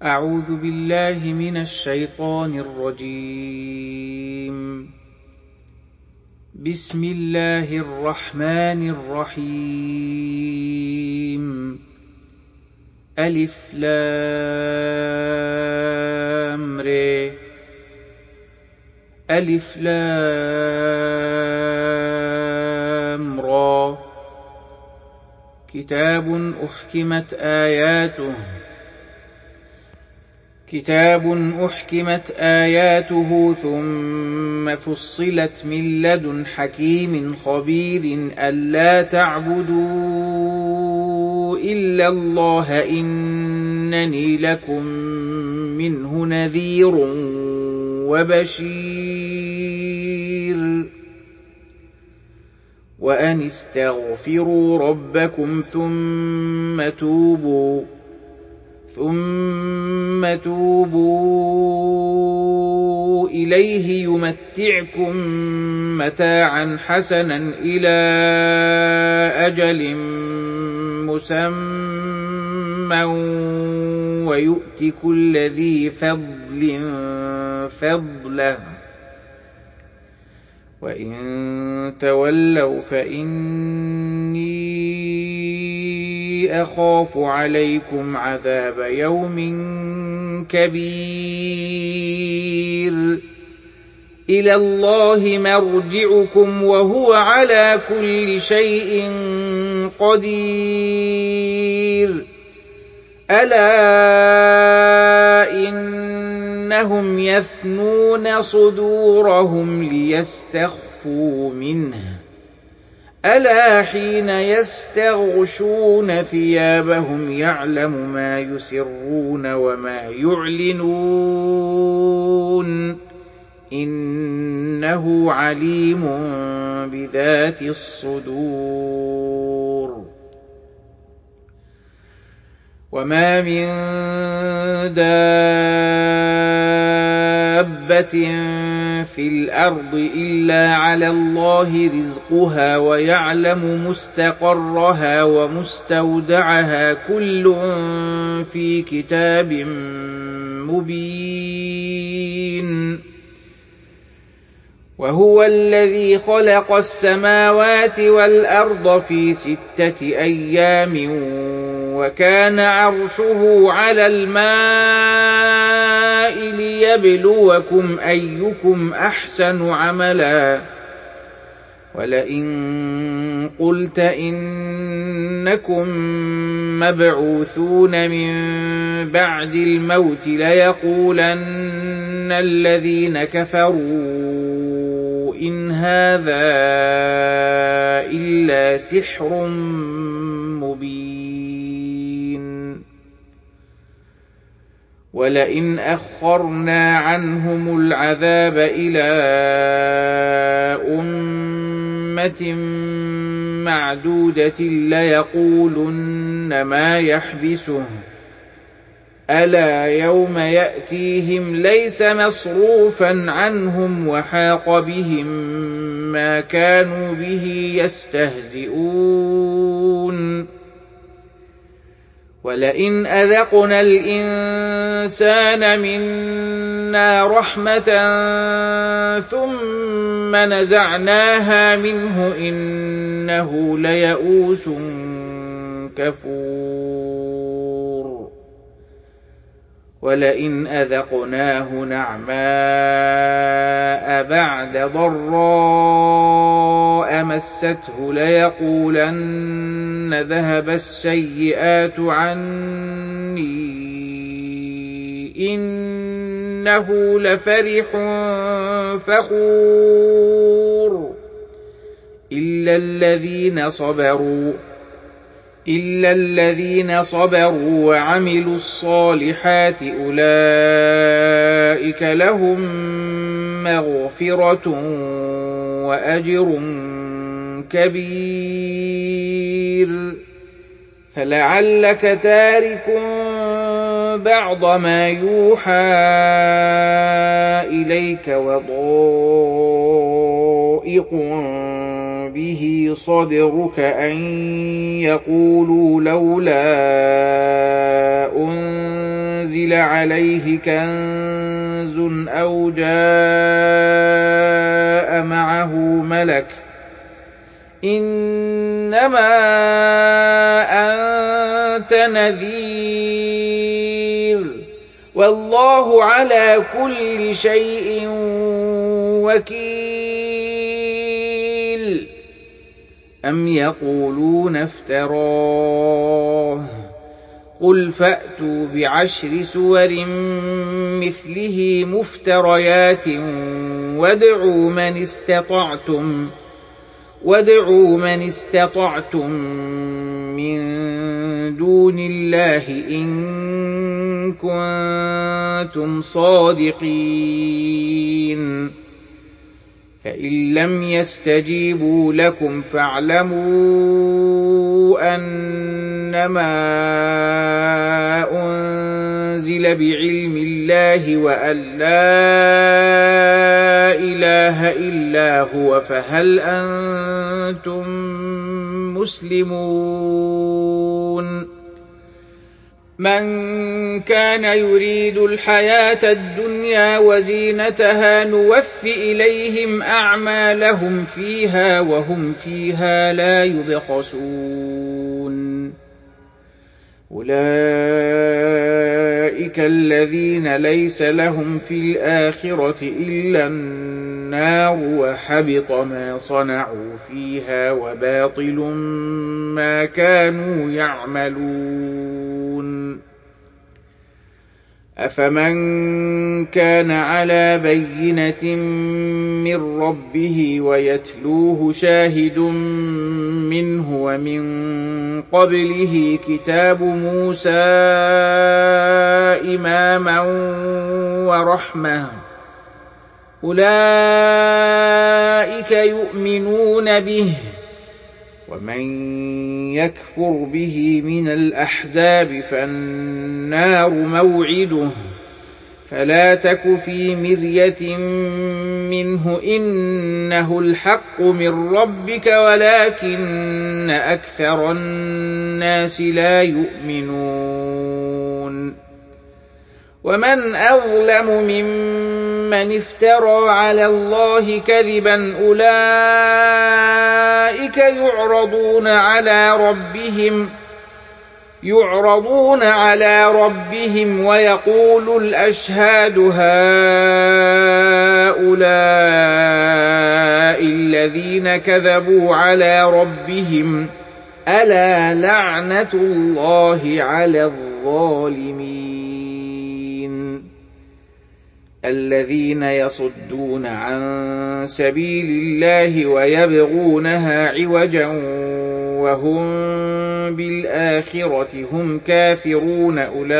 أعوذ بالله من الشيطان الرجيم. بسم الله الرحمن الرحيم. ألف لام ر. ألف لام را. كتاب أحكمت آياته ثم فصلت من لدن حكيم خبير ألا تعبدوا إلا الله إنني لكم منه نذير وبشير. وأن استغفروا ربكم ثم توبوا إليه يمتعكم متاعا حسنا إلى أجل مسمى ويؤت كل ذي فضل فضله وإن تولوا فإني أخاف عليكم عذاب يوم كبير. إلى الله مرجعكم وهو على كل شيء قدير. ألا إنهم يثنون صدورهم ليستخفوا منه ألا حين يستغشون ثيابهم يعلم ما يسرون وما يعلنون إنه عليم بذات الصدور. وما من دابة في الأرض إلا على الله رزقها ويعلم مستقرها ومستودعها كل في كتاب مبين. وهو الذي خلق السماوات والأرض في 6 أيام وكان عرشه على الماء ليبلوكم أيكم أحسن عملا. ولئن قلت إنكم مبعوثون من بعد الموت ليقولن الذين كفروا إن هذا إلا سحر مبين. ولئن أخرنا عنهم العذاب إلى أمة معدودة ليقولن ما يحبسه ألا يوم يأتيهم ليس مصروفا عنهم وحاق بهم ما كانوا به يستهزئون. ولئن أذقنا الإنسان منا رحمة ثم نزعناها منه إنه ليئوس كفور. ولئن أذقناه نعماء بعد ضراء مسته ليقولن ذهب السيئات عني إنه لفرح فخور. إلا الذين صبروا وعملوا الصالحات أولئك لهم مغفرة وأجر كبير. فلعلك تارك بعض ما يوحى إليك وضائق به صدرك أن يقولوا لولا أُنزِلَ عَلَيْهِ كَنزٌ أَوْ جَاءَ مَعَهُ مَلَكٌ إِنَّمَا أَنتَ نَذِيرٌ وَاللَّهُ عَلَىٰ كُلِّ شَيْءٍ وَكِيلٌ أَمْ يَقُولُونَ افْتَرَاهُ قُلْ فَأْتُوا بِعَشْرِ سُوَرٍ مِّثْلِهِ مُفْتَرَيَاتٍ وَادْعُوا مَنِ اسْتَطَعْتُم مِّن دُونِ اللَّهِ إِن كُنتُمْ صَادِقِينَ فَإِن لَّمْ يَسْتَجِيبُوا لَكُمْ فَاعْلَمُوا أَنَّمَا أُنزِلَ بِعِلْمِ اللَّهِ وَأَن لَّا إِلَٰهَ إِلَّا هُوَ فَهَلْ أَنتُم مُّسْلِمُونَ مَن كَانَ يُرِيدُ الْحَيَاةَ الدُّنْيَا وَزِينَتَهَا نُوَفِّ إِلَيْهِمْ أَعْمَالَهُمْ فِيهَا وَهُمْ فِيهَا لَا يُبْخَسُونَ أُولَٰئِكَ الَّذِينَ لَيْسَ لَهُمْ فِي الْآخِرَةِ إِلَّا النَّارُ وَحَبِطَ مَا صَنَعُوا فِيهَا وَبَاطِلٌ مَّا كَانُوا يَعْمَلُونَ أَفَمَن كَانَ عَلَىٰ بَيِّنَةٍ مِّن رَّبِّهِ وَيَتْلُوهُ شَاهِدٌ مِّنْهُ وَمِن قَبْلِهِ كِتَابُ مُوسَىٰ إِمَامًا وَرَحْمَةً أُولَٰئِكَ يُؤْمِنُونَ بِهِ ۚ وَمَن يَكْفُرْ بِهِ مِنَ الْأَحْزَابِ فَالنَّارُ مَوْعِدُهُ ۚ فَلَا تَكُ فِي مِرْيَةٍ مِّنْهُ ۚ إِنَّهُ الْحَقُّ مِن رَّبِّكَ وَلَٰكِنَّ أَكْثَرَ النَّاسِ لَا يُؤْمِنُونَ وَمَنْ أَظْلَمُ مِمَّنِ افْتَرَىٰ عَلَى اللَّهِ كَذِبًا أُولَٰئِكَ يُعْرَضُونَ عَلَىٰ رَبِّهِمْ وَيَقُولُ الْأَشْهَادُ هَٰؤُلَاءِ الَّذِينَ كَذَبُوا عَلَىٰ رَبِّهِمْ ۚ أَلَا لَعْنَةُ اللَّهِ عَلَى الظَّالِمِينَ الَّذِينَ يَصُدُّونَ عَن سَبِيلِ اللَّهِ وَيَبْغُونَهَا عِوَجًا وَهُم بِالْآخِرَةِ هُمْ كَافِرُونَ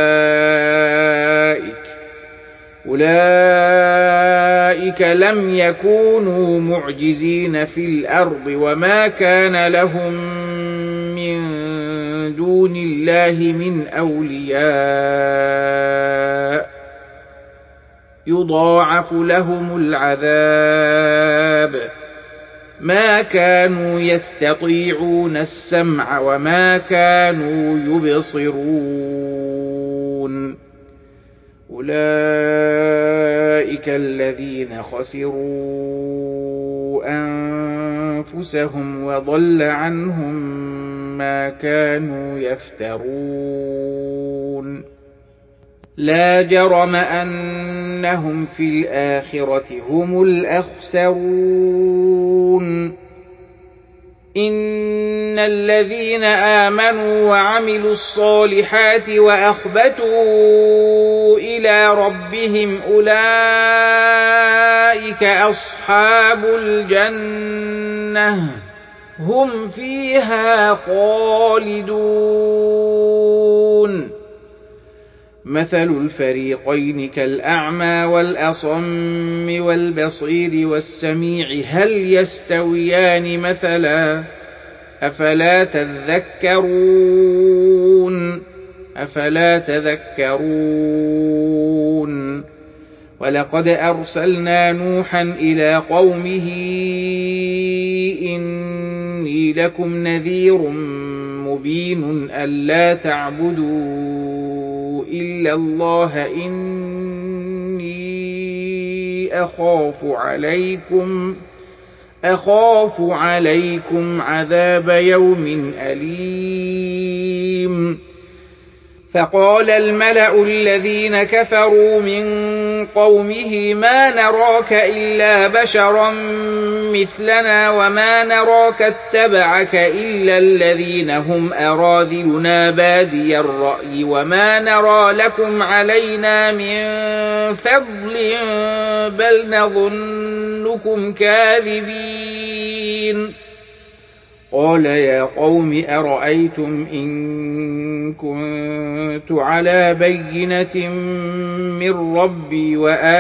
أُولَٰئِكَ لَمْ يَكُونُوا مُعْجِزِينَ فِي الْأَرْضِ وَمَا كَانَ لَهُم مِّن دُونِ اللَّهِ مِنْ أَوْلِيَاءَ يُضَاعَفُ لَهُمُ الْعَذَابُ مَا كَانُوا يَسْتَطِيعُونَ السَّمْعَ وَمَا كَانُوا يُبْصِرُونَ أُولَٰئِكَ الَّذِينَ خَسِرُوا أَنفُسَهُمْ وَضَلَّ عَنْهُم مَّا كَانُوا يَفْتَرُونَ لَا جَرَمَ أَنَّهُمْ فِي الْآخِرَةِ هُمُ الْأَخْسَرُونَ إِنَّ الَّذِينَ آمَنُوا وَعَمِلُوا الصَّالِحَاتِ وَأَخْبَتُوا إِلَىٰ رَبِّهِمْ أُولَٰئِكَ أَصْحَابُ الْجَنَّةِ ۖ هُمْ فِيهَا خَالِدُونَ مَثَلُ الْفَرِيقَيْنِ كَالْأَعْمَىٰ وَالْأَصَمِّ وَالْبَصِيرِ وَالسَّمِيعِ هَلْ يَسْتَوِيَانِ مَثَلًا ۚ أَفَلَا تَذَكَّرُونَ وَلَقَدْ أَرْسَلْنَا نُوحًا إِلَىٰ قَوْمِهِ إِنِّي لَكُمْ نَذِيرٌ مُّبِينٌ أَلَّا تَعْبُدُوا إلا الله إني أخاف عليكم عذاب يوم أليم. فقال الملأ الذين كفروا من قومه ما نراك إلا بشرا مثلنا وما نراك اتبعك إلا الذين هم أراذلنا بادي الرأي وما نرى لكم علينا من فضل بل نظنكم كاذبين. قال يا قوم أرأيتم إن كنت على بينة من ربي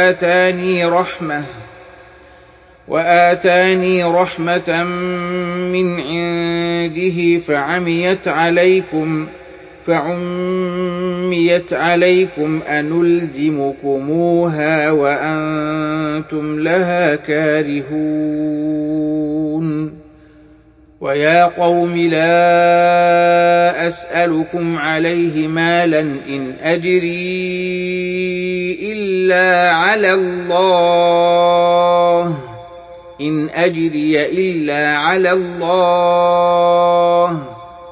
وآتاني رحمة من عنده فعميت عليكم أنلزمكموها وأنتم لها كارهون. ويا قوم لا أسألكم عليه مالا إن أجري إلا على الله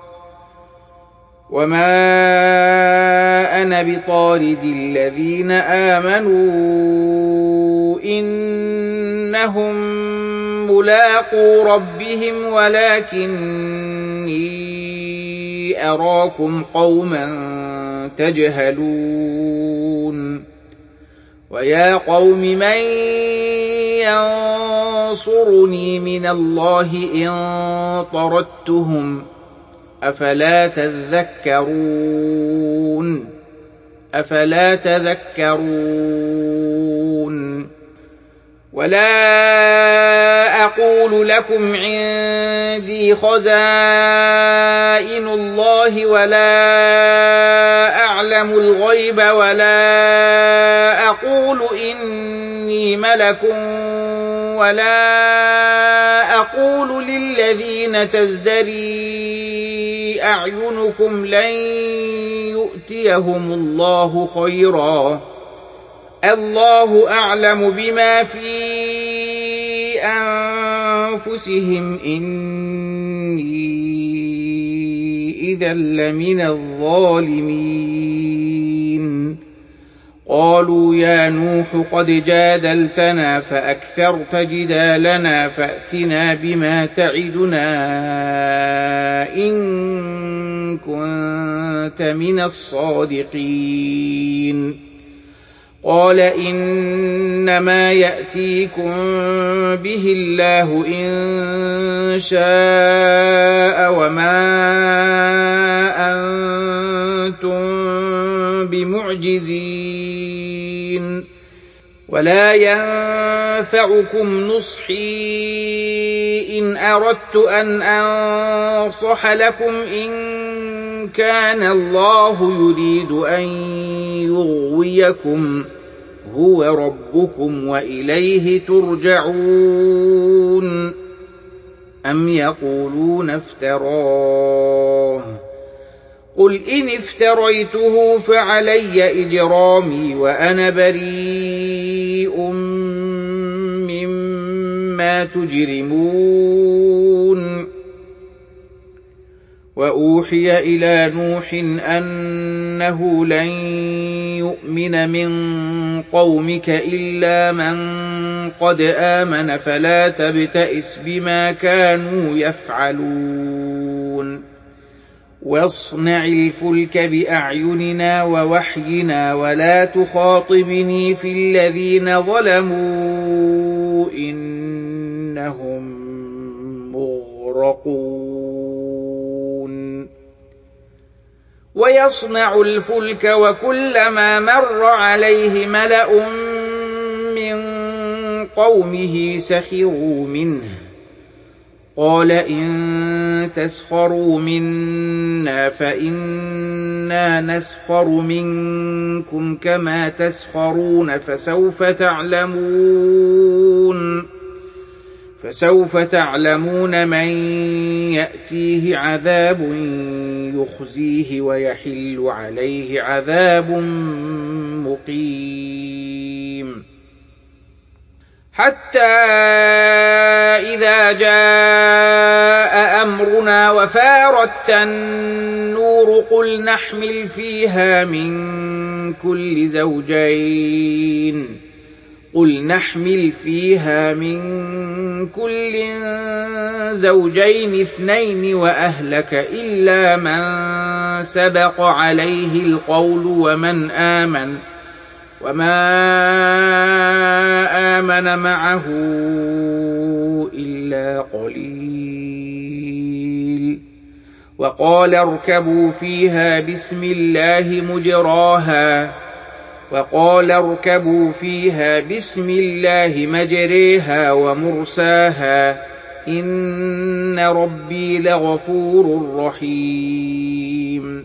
وما أنا بطارد الذين آمنوا إنهم ملاقو ربهم ولكني أراكم قوما تجهلون. ويا قوم من ينصرني من الله إن طردتهم أفلا تذكرون. ولا أقول لكم عندي خزائن الله ولا أعلم الغيب ولا أقول إني ملك ولا أقول للذين تزدري أعينكم لن يؤتيهم الله خيرا الله أعلم بما في أنفسهم إني إذا لمن الظالمين. قالوا يا نوح قد جادلتنا فأكثرت جدالنا فأتنا بما تعدنا إن كنت من الصادقين. قال إنما يأتيكم به الله إن شاء وما أنتم بمعجزين ولا ينفعكم نصحي إن أردت أن أنصح لكم إن كان الله يريد أن يغويكم هو ربكم وإليه ترجعون. أم يقولون افتراه قل إن افتريته فعلي إجرامي وأنا بريء مما تجرمون. وأوحي إلى نوح أنه لن يؤمن من قومك إلا من قد آمن فلا تبتئس بما كانوا يفعلون. واصنع الفلك بأعيننا ووحينا ولا تخاطبني في الذين ظلموا إنهم مغرقون. ويصنع الفلك وكلما مر عليه ملأ من قومه سخروا منه قال إن تسخروا منا فإنا نسخر منكم كما تسخرون فسوف تعلمون من يأتيه عذاب يخزيه ويحل عليه عذاب مقيم. حتى إذا جاء أمرنا وفارت النور قل نحمل فيها من كل زوجين اثنين وأهلك إلا من سبق عليه القول وما آمن معه إلا قليل. وقال اركبوا فيها بسم الله مجريها ومرساها إن ربي لغفور رحيم.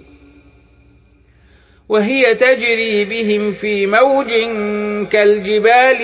وهي تجري بهم في موج كالجبال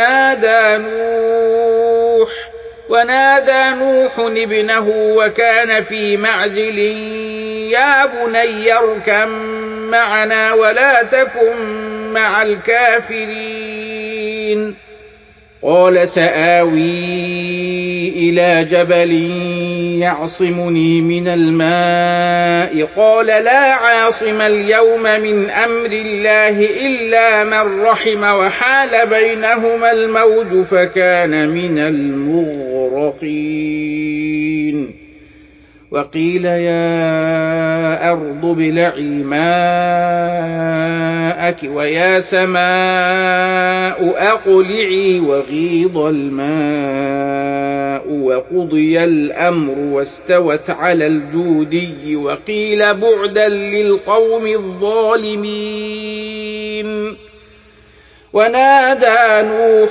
ونادى نوح ابنه وكان في معزل يا بني اركب معنا ولا تكن مع الكافرين. قال سآوي إلى جبل يعصمني من الماء قال لا عاصم اليوم من أمر الله إلا من رحم وحال بينهما الموج فكان من المغرقين. وقيل يا أرض ابلعي ماءك ويا سماء أقلعي وغيض الماء وقضي الأمر واستوت على الجودي وقيل بعدا للقوم الظالمين. ونادى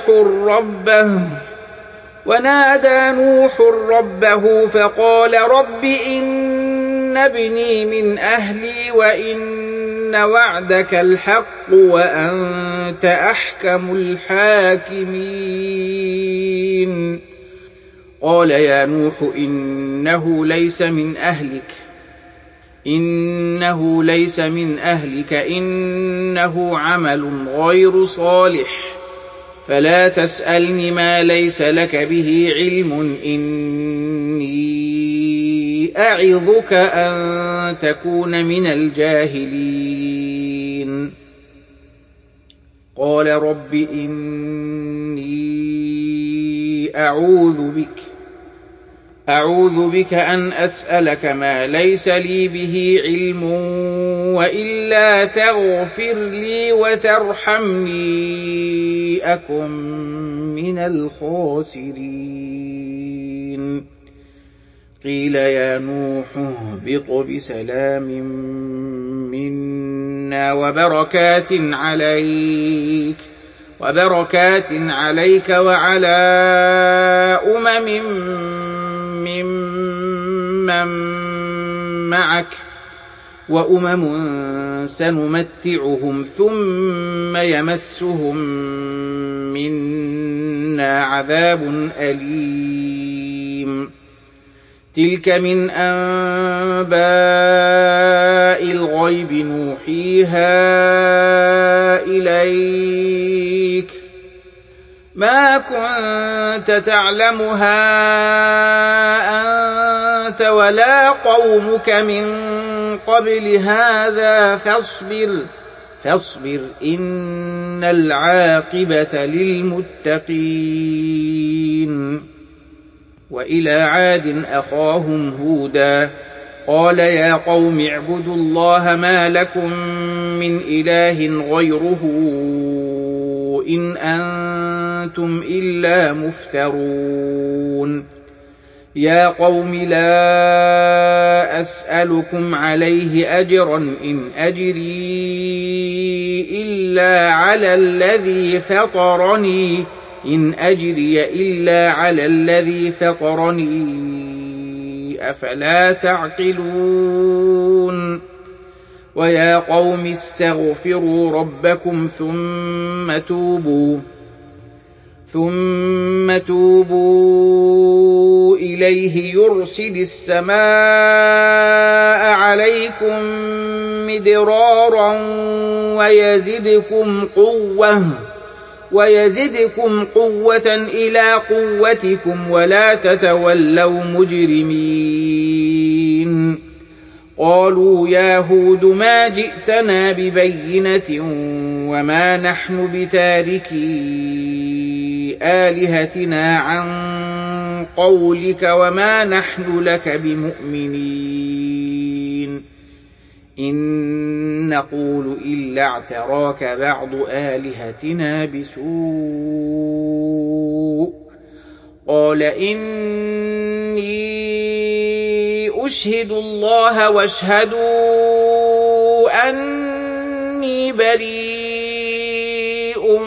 نوح ربه فقال رب إن ابني من أهلي وإن وعدك الحق وأنت أحكم الحاكمين. قال يا نوح إنه ليس من أهلك إنه عمل غير صالح فلا تسألني ما ليس لك به علم إني أعظك أن تكون من الجاهلين. قال رب إني أعوذ بك أن أسألك ما ليس لي به علم وإلا تغفر لي وترحمني أكن من الخاسرين. قيل يا نوح اهبط بسلام منا وبركات عليك وعلى ممن معك وأمم سنمتعهم ثم يمسهم منا عذاب أليم. تلك من أنباء الغيب نوحيها إليك ما كنت تعلمها أنت ولا قومك من قبل هذا فاصبر إن العاقبة للمتقين. وإلى عاد أخاهم هودا قال يا قوم اعبدوا الله ما لكم من إله غيره إن أنتم إلا مفترون. يا قوم لا أسألكم عليه أجرا إن أجري إلا على الذي فطرني أفلا تعقلون. ويا قوم استغفروا ربكم ثم توبوا إليه يرسل السماء عليكم مدرارا ويزدكم قوة إلى قوتكم ولا تتولوا مجرمين. قالوا يا هود ما جئتنا ببينة وما نحن بتاركي آلهتنا عن قولك وما نحن لك بمؤمنين إن نقول إلا اعتراك بعض آلهتنا بسوء. قال إني أشهد الله واشهدوا أني بريء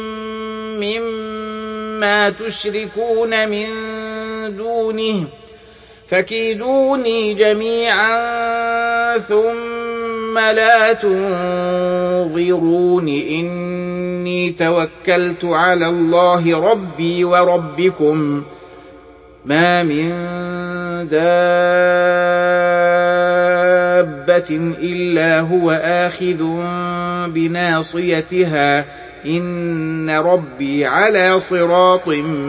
مما تشركون من دونه فكيدوني جميعا ثم لا تنظرون إني توكلت على الله ربي وربكم ما من دابة إلا هو آخذ بناصيتها إن ربي على صراط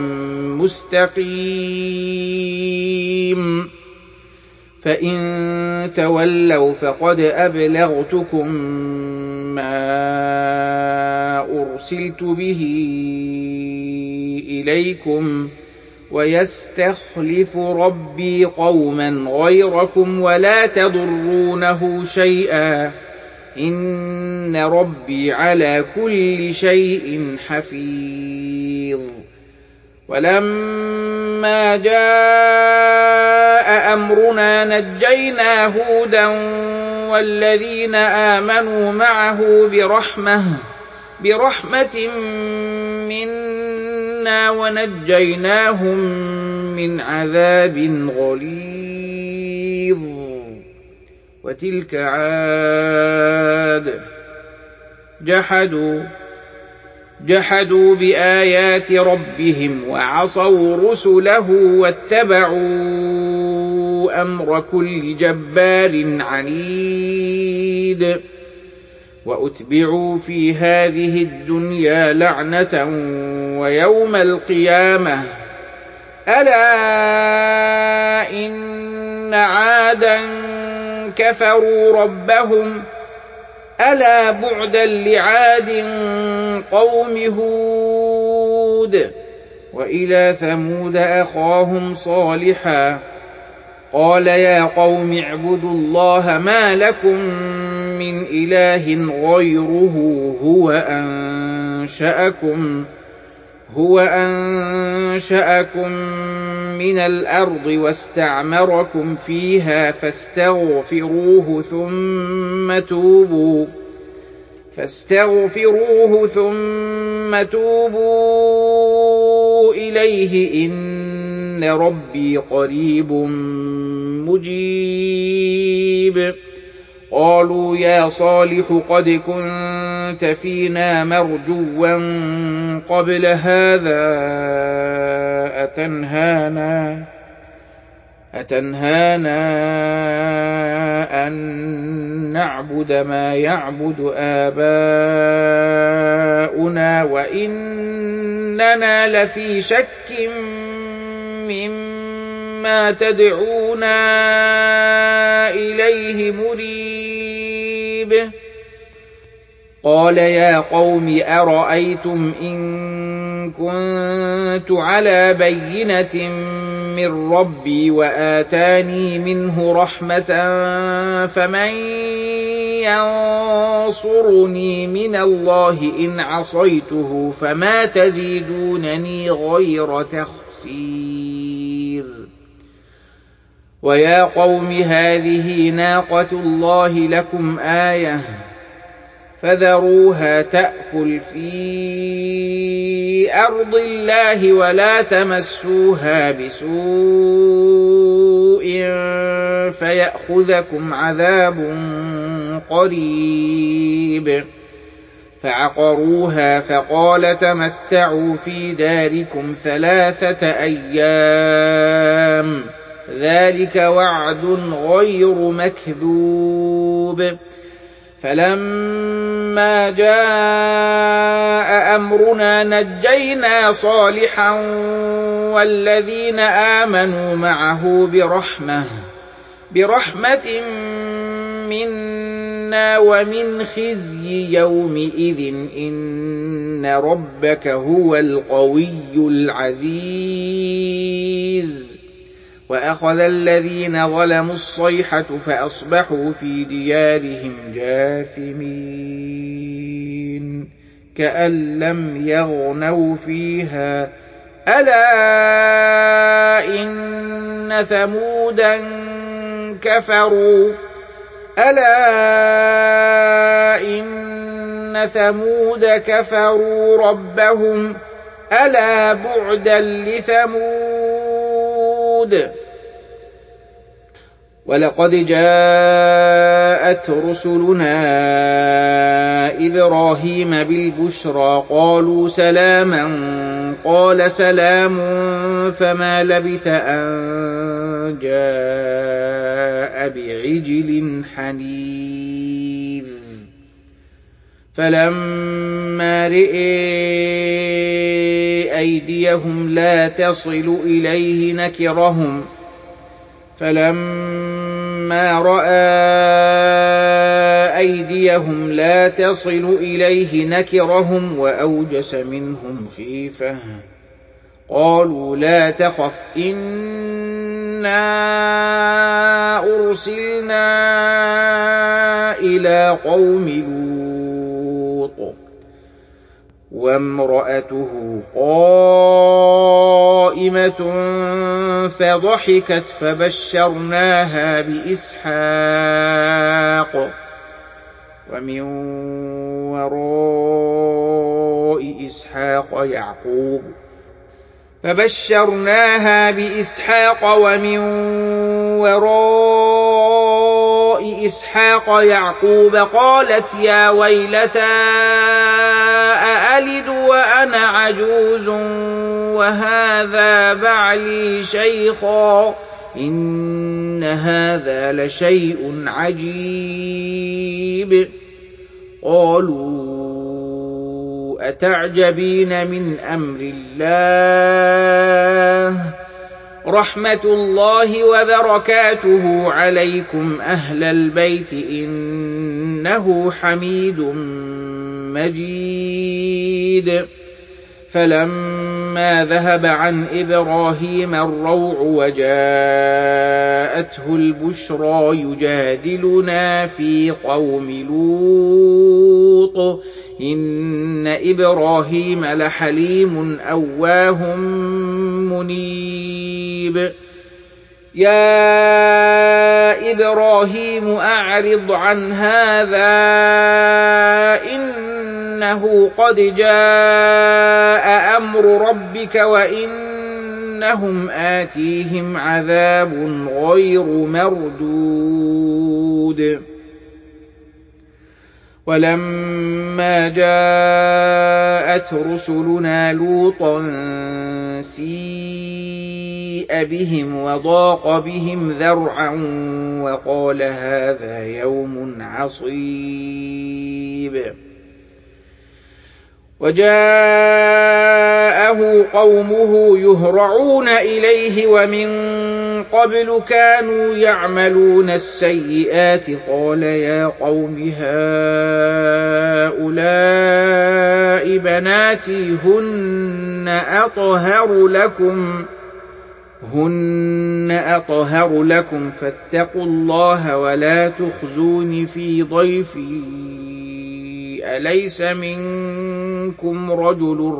مستقيم. فإن تولوا فقد أبلغتكم ما أرسلت به إليكم ويستخلف ربي قوما غيركم ولا تضرونه شيئا إن ربي على كل شيء حفيظ. ولما جاء أمرنا نجينا هودا والذين آمنوا معه برحمة منا ونجيناهم من عذاب غليظ. وتلك عاد جحدوا بآيات ربهم وعصوا رسله واتبعوا أمر كل جبار عنيد. وأتبعوا في هذه الدنيا لعنة ويوم القيامة ألا إن عادا كفروا ربهم ألا بعدا لعاد قوم هود. وإلى ثمود أخاهم صالحا قال يا قوم اعبدوا الله ما لكم من إله غيره هو أنشأكم من الأرض واستعمركم فيها فاستغفروه ثم توبوا إليه إن ربي قريب مجيب. قالوا يا صالح قد كنت فينا مرجوا قبل هذا أتنهانا أن نعبد ما يعبد آباؤنا وإننا لفي شك مما تدعونا إليه مريب. قال يا قوم أرأيتم إن كنت على بينة من ربي وآتاني منه رحمة فمن ينصرني من الله إن عصيته فما تزيدونني غير تخسير. ويا قوم هذه ناقة الله لكم آية فذروها تأكل في أرض الله ولا تمسوها بسوء فيأخذكم عذاب قريب. فعقروها فقال تمتعوا في داركم 3 أيام ذلك وعد غير مكذوب فلما جاء أمرنا نجينا صالحا والذين آمنوا معه برحمة منا ومن خزي يومئذ إن ربك هو القوي العزيز وأخذ الذين ظلموا الصيحة فأصبحوا في ديارهم جاثمين كأن لم يغنوا فيها ألا إن ثمود كفروا ربهم ألا بعدا لثمود ولقد جاءت رسلنا إبراهيم بالبشرى قالوا سلاما قال سلام فما لبث أن جاء بعجل حنيذ فلما رئي أيديهم لا تصل إليه نكرهم وأوجس منهم خيفة قالوا لا تخف إنا أرسلنا إلى قوم لوط وامرأته قائمة فضحكت فبشرناها بإسحاق ومن وراء إسحاق يعقوب قالت يا ويلتى أألد وأنا عجوز وهذا بعلي شيخا إن هذا لشيء عجيب قالوا أتعجبين من أمر الله رحمة الله وبركاته عليكم أهل البيت إنه حميد مجيد فلما ذهب عن إبراهيم الروع وجاءته البشرى يجادلنا في قوم لوط إن إبراهيم لحليم أواه منيب يا إبراهيم أعرض عن هذا إنه قد جاء أمر ربك وإنهم آتيهم عذاب غير مردود ولما جاءت رسلنا لوطا سيء بهم وضاق بهم ذرعا وقال هذا يوم عصيب وجاءه قومه يهرعون إليه ومن قبل كانوا يعملون السيئات قال يا قوم هؤلاء بناتي هن أطهر لكم فاتقوا الله ولا تخزوني في ضيفي أليس منكم رجل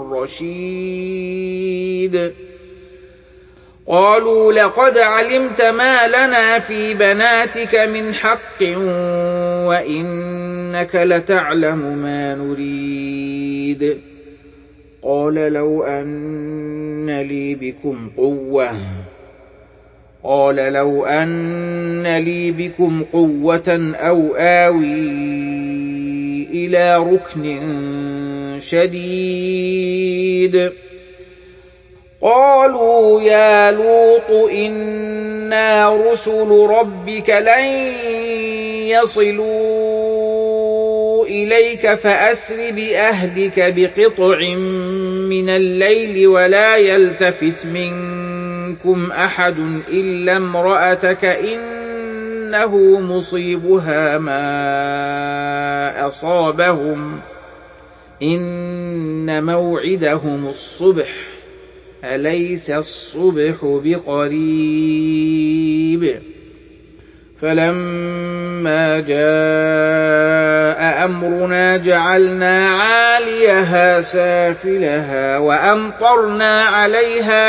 رشيد قالوا لقد علمت ما لنا في بناتك من حق وإنك لتعلم ما نريد قال لو أن لي بكم قوة أو آوي إلى ركن شديد. قالوا يا لوط إنا رسل ربك لن يصلوا إليك فأسر بأهلك بقطع من الليل ولا يلتفت منكم أحد إلا امرأتك إنه مصيبها ما أصابهم إن موعدهم الصبح أليس الصبح بقريب. فلما جاء أمرنا جعلنا عاليها سافلها وأمطرنا عليها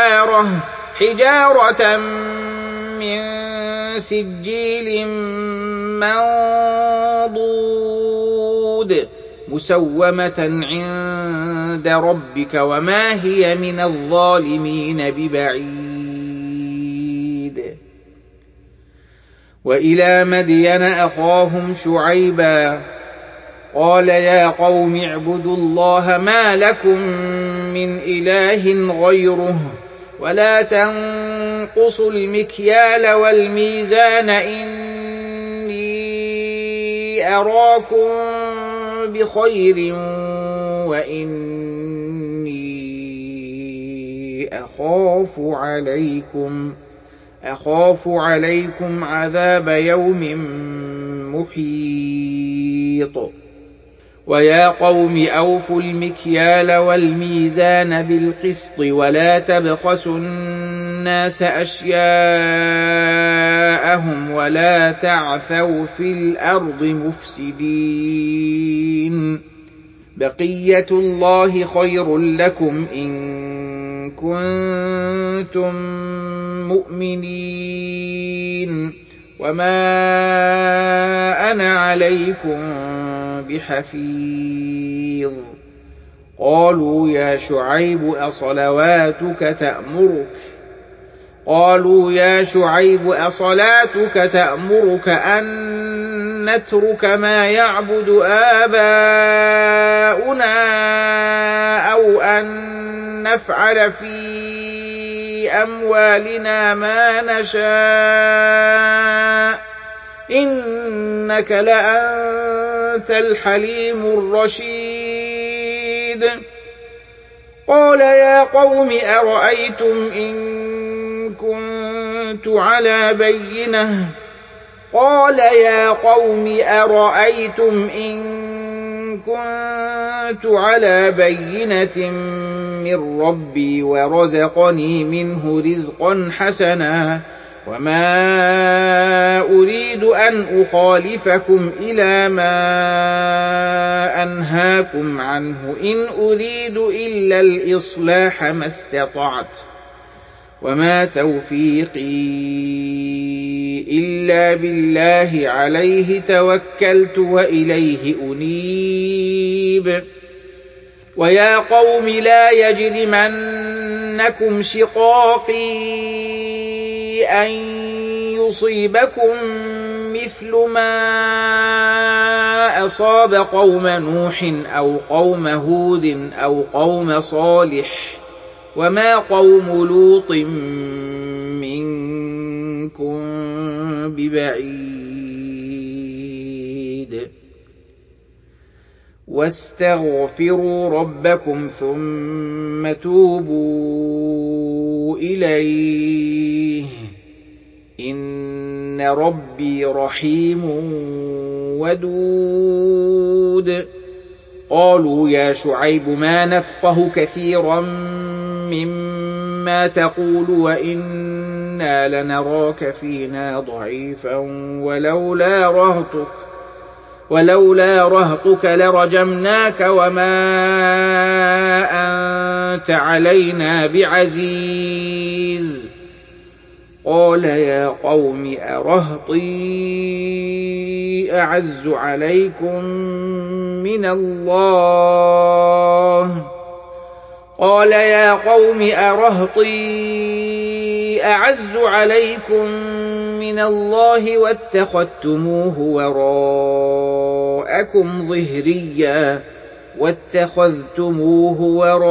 حجارة من سجيل منضود مسومة عند ربك وما هي من الظالمين ببعيد. وإلى مدين أخاهم شعيبا قال يا قوم اعبدوا الله ما لكم من إله غيره ولا تنقصوا المكيال والميزان إني أراكم بخير وإني أخاف عليكم عذاب يوم محيط. ويا قوم أوفوا المكيال والميزان بالقسط ولا تبخسوا الناس أشياءهم ولا تعثوا في الأرض مفسدين. بقية الله خير لكم إن كنتم مؤمنين وما أنا عليكم بحفيظ. قالوا يا شعيب أصلاتك تأمرك أن نترك ما يعبد آباؤنا أو أن نفعل في أموالنا ما نشاء إنك لأنت الحليم الرشيد. قال يا قوم أرأيتم إن كنت على بينة من ربي ورزقني منه رزقا حسنا وما أريد أن أخالفكم إلى ما أنهاكم عنه إن أريد إلا الإصلاح ما استطعت وما توفيقي إلا بالله عليه توكلت وإليه أنيب. ويا قوم لا يجرمنكم شقاقي أن يصيبكم مثل ما أصاب قوم نوح أو قوم هود أو قوم صالح وما قوم لوط منكم ببعيد. واستغفروا ربكم ثم توبوا إليه إن ربي رحيم ودود. قالوا يا شعيب ما نفقه كثيرا مما تقول وإنا لنراك فينا ضعيفا ولولا رهطك لرجمناك وما أنت علينا بعزيز. قال يا قوم أرهطي أعز عليكم من الله واتخذتموه وراءكم ظهريا واتخذتموه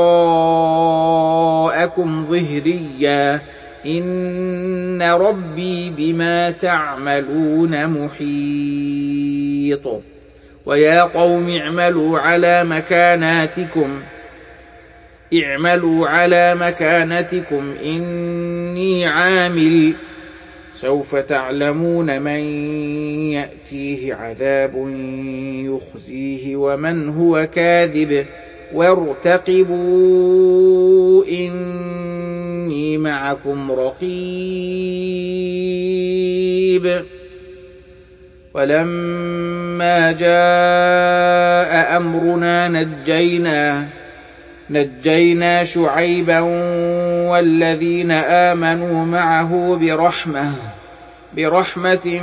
وراءكم ظهريا إن ربي بما تعملون محيط ويا قوم اعملوا على مكانتكم إني عامل سوف تعلمون من يأتيه عذاب يخزيه ومن هو كاذب وارتقبوا إني معكم رقيب ولما جاء أمرنا نجينا شعيبا والذين آمنوا معه برحمة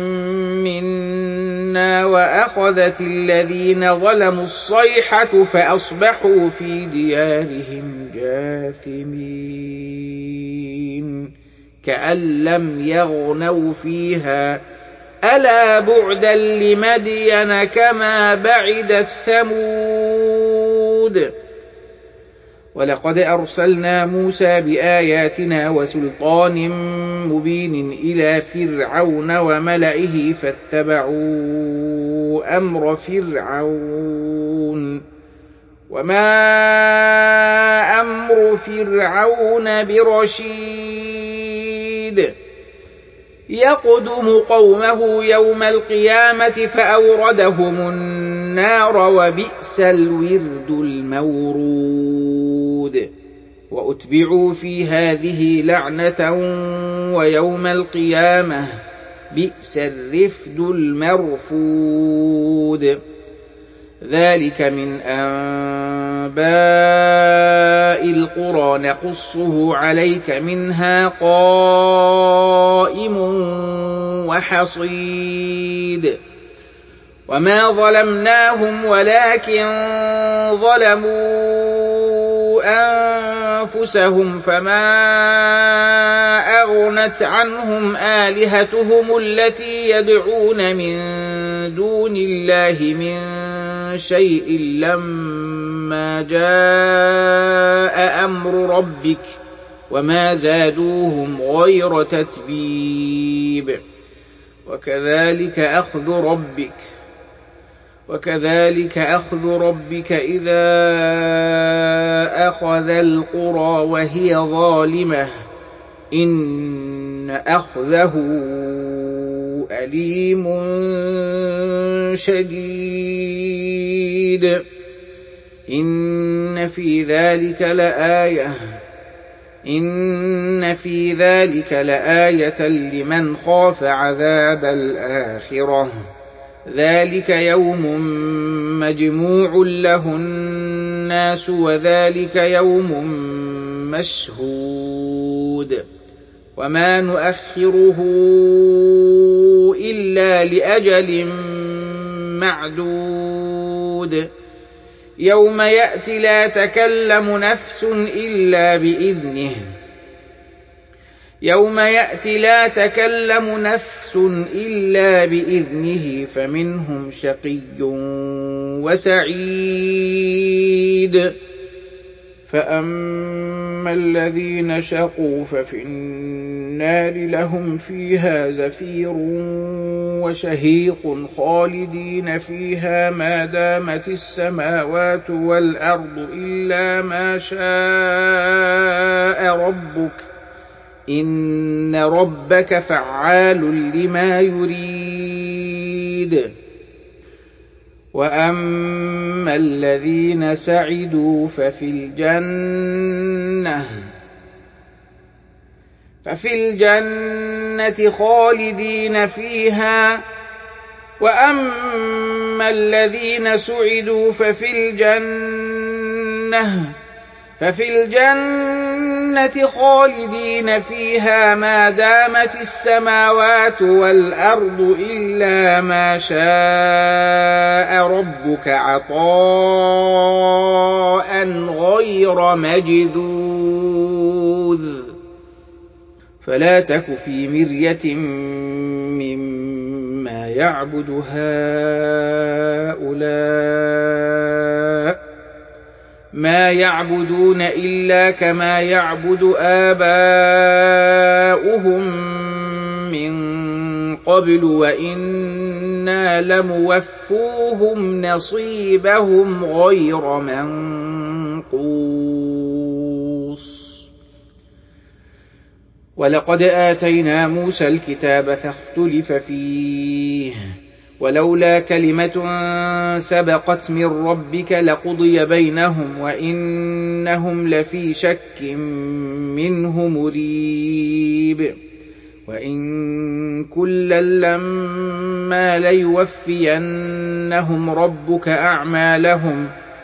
منا وأخذت الذين ظلموا الصيحة فأصبحوا في ديارهم جاثمين كأن لم يغنوا فيها ألا بعدا لمدين كما بعدت ثمود ولقد أرسلنا موسى بآياتنا وسلطان مبين إلى فرعون وملئه فاتبعوا أمر فرعون وما أمر فرعون برشيد يقدم قومه يوم القيامة فأوردهم النار وبئس الورد المورود وأتبعوا في هذه لعنة ويوم القيامة بئس الرفد المرفود ذلك من أنباء القرى نقصه عليك منها قائم وحصيد وما ظلمناهم ولكن ظلموا أنفسهم فما أغنت عنهم آلهتهم التي يدعون من دون الله من شيء لما جاء أمر ربك وما زادوهم غير تتبيب وكذلك أخذ ربك إذا أخذ القرى وهي ظالمة إن أخذه أليم شديد إن في ذلك لآية لمن خاف عذاب الآخرة ذلك يوم مجموع له الناس وذلك يوم مشهود وما نؤخره إلا لأجل معدود يوم يأتي لا تكلم نفس إلا بإذنه فمنهم شقي وسعيد فأما الذين شقوا ففي النار لهم فيها زفير وشهيق خالدين فيها ما دامت السماوات والأرض إلا ما شاء ربك إن ربك فعال لما يريد وأما الذين سعدوا ففي الجنة خالدين فيها وأما الذين سعدوا ففي الجنة خالدين فيها ما دامت السماوات والأرض إلا ما شاء ربك عطاء غير مجذوذ فلا تك في مرية مما يعبد هؤلاء ما يعبدون إلا كما يعبد آباؤهم من قبل وإنا لموفوهم نصيبهم غير منقوص ولقد آتينا موسى الكتاب فاختلف فيه ولولا كلمة سبقت من ربك لقضي بينهم وإنهم لفي شك منه مريب وإن كلا لما ليوفينهم ربك أعمالهم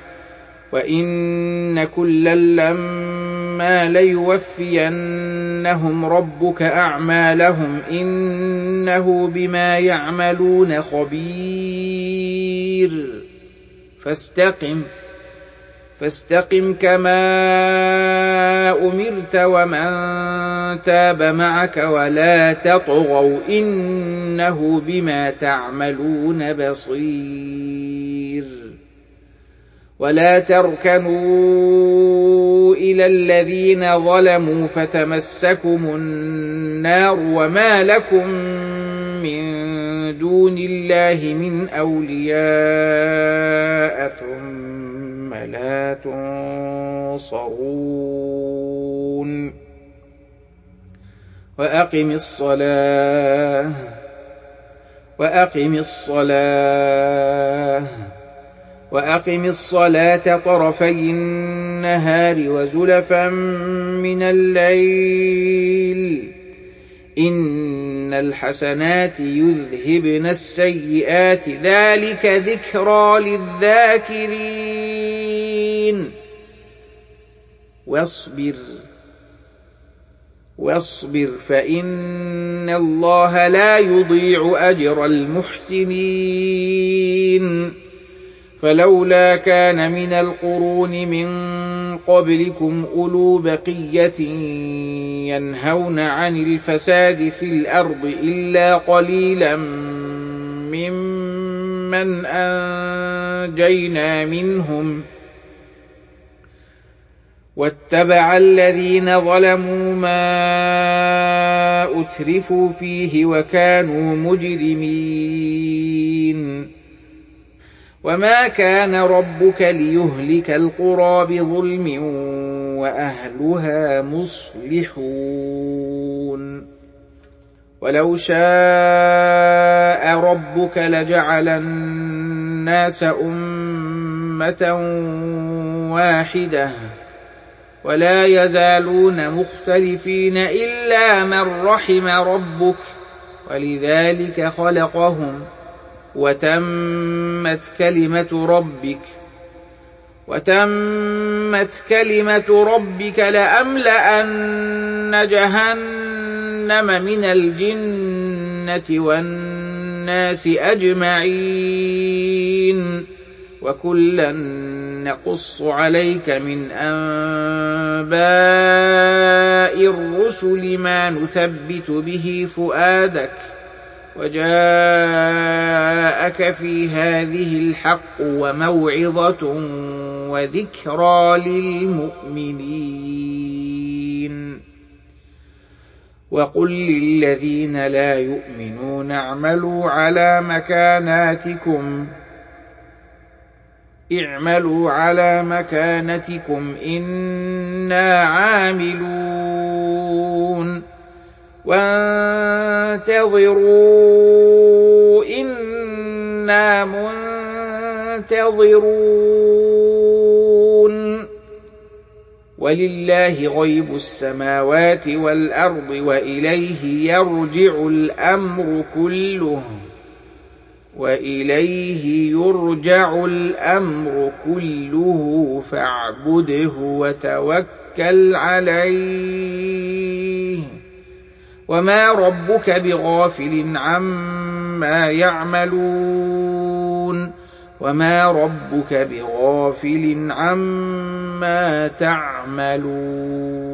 وإن كلا لما ليوفينهم ربك أعمالهم إنه بما يعملون خبير فاستقم كما أمرت ومن تاب معك ولا تطغوا إنه بما تعملون بصير ولا تركنوا إلى الذين ظلموا فتمسكم النار وما لكم من دون الله من أولياء ثم لا تنصرون وأقم الصلاة طرفي النهار وزلفا من الليل إن الحسنات يذهبن السيئات ذلك ذكرى للذاكرين واصبر فإن الله لا يضيع أجر المحسنين فلولا كان من القرون من قبلكم أولو بقية ينهون عن الفساد في الأرض إلا قليلا ممن أنجينا منهم واتبع الذين ظلموا ما أترفوا فيه وكانوا مجرمين وما كان ربك ليهلك القرى بظلم وأهلها مصلحون ولو شاء ربك لجعل الناس أمة واحدة ولا يزالون مختلفين إلا من رحم ربك ولذلك خلقهم وتمت كلمة ربك لأملأن جهنم من الجنة والناس أجمعين وكلا نقص عليك من أنباء الرسل ما نثبت به فؤادك وجاءك في هذه الحق وموعظة وذكرى للمؤمنين وقل للذين لا يؤمنون اعملوا على مكانتكم إنا عاملون وانتظروا إنا منتظرون ولله غيب السماوات والأرض وإليه يرجع الأمر كله فاعبده وتوكل عليه وما ربك بغافل عما يعملون وما ربك بغافل عما تعملون